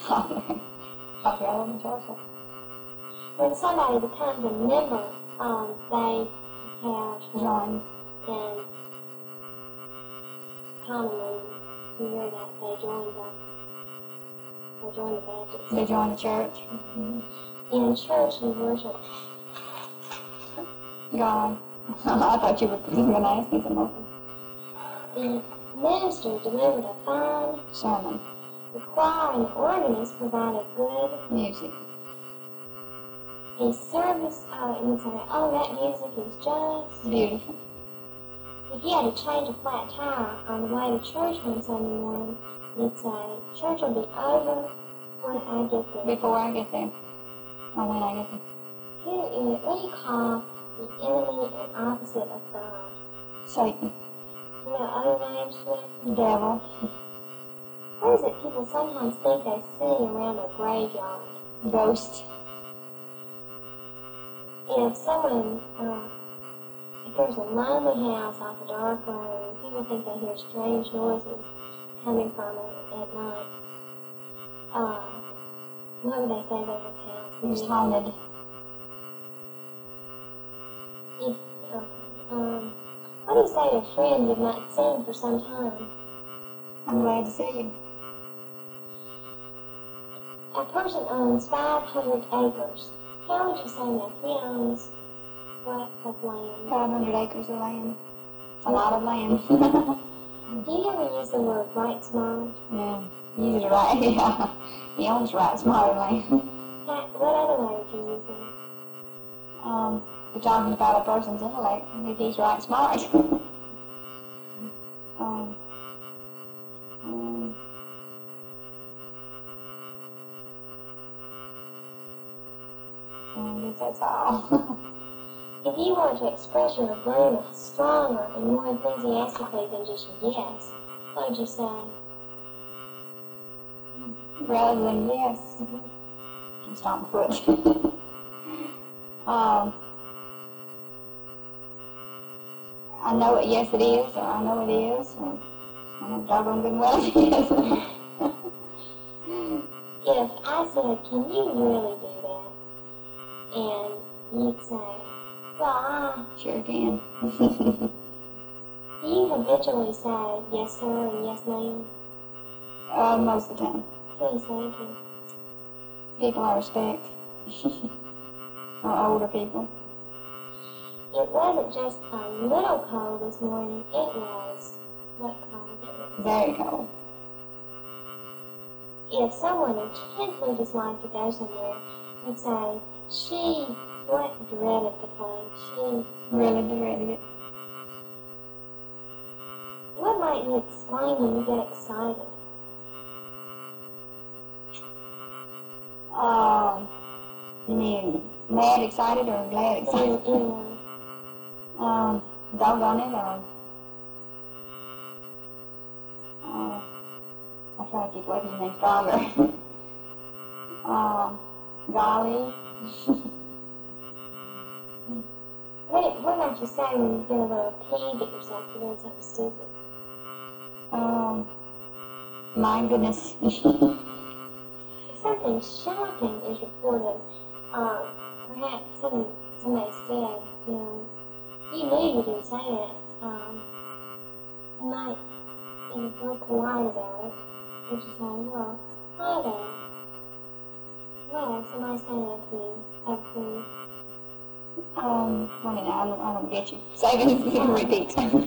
After all the joyful. When somebody becomes a member, they have Joined. and commonly hear that they join the Baptist. They join the church. In church you worship God. I thought you were going to ask me some more. the minister delivered a fine Sermon. the choir and the organist provided good Music. a service. You would say, oh, that music is just Beautiful. If you had to change a flat tire on the way to church one Sunday morning, you'd say, church will be over when I get there. Before I get there. Or when I get there. What do you call the enemy and opposite of God? Satan. You know other names for it? Devil. What is it people sometimes think they see around a graveyard? Ghost. If someone, if there's a lonely house off a dark road, people think they hear strange noises coming from it at night. What would they say about this house? It was haunted. What do you say to a friend you've not seen for some time? I'm glad to see you. A person owns 500 acres. How would you say that? He owns what of land? 500 acres of land. A lot of land. Do you ever use the word right smart? Yeah. Use it right. Yeah. He owns right smart land. What other way would you use it? We're talking about a person's intellect. If he's right smart. I guess that's all. If you want to express your agreement stronger and more enthusiastically than just yes, what would you say? Rather than yes. I'm stomping foot. I know it, yes it is, or I know it is, or I know doggone good well it is. If I said, can you really do that? And you'd say, well, I... Sure can. Do you habitually say yes sir and yes ma'am? Most of the time. Who do you say it to? People I respect. Or older people. It wasn't just a little cold this morning, it was what cold? Very cold. If someone intensely disliked to go somewhere, you'd say, she dreaded the place. She Really dreaded it. What might you explain when you get excited? You mean mad excited or glad excited? Doggone it, or I try to keep away from anything stronger. Golly. What might you say when you get a little peeved at yourself for doing something stupid? My goodness. Something shocking is reported. Perhaps somebody said, you knew you didn't say that. You might be real polite about it. And you say, well, I don't. Well, somebody say that to you. Hopefully. I don't get you. Say it, repeat.